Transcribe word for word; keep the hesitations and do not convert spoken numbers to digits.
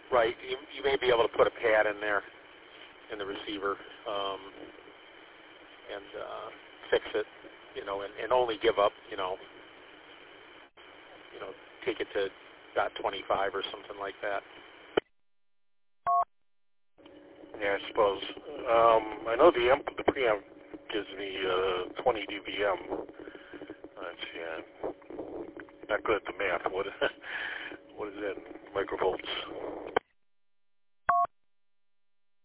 Right. You, you may be able to put a pad in there in the receiver um, and uh, fix it, you know, and, and only give up, you know, you know, take it to dot twenty-five or something like that. Yeah, I suppose. Um, I know the, amp, the preamp gives me uh, twenty D B M. That's, yeah, not good at the math. What, what is that in microvolts?